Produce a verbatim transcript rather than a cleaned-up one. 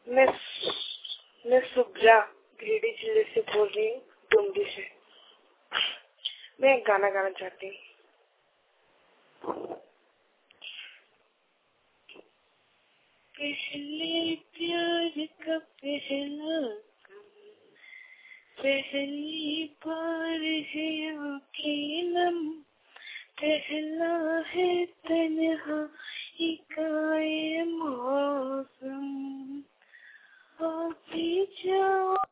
मैं मैं सुब्जा गिरिडीह जिले से बोल रही हूँ, डुमरी से। मैं एक गाना गाना चाहती हूँ। पहले प्यार का पहला पहली बार है आँखें नम, पहला है तन्हाई का ये मौसम। आप ही जाओ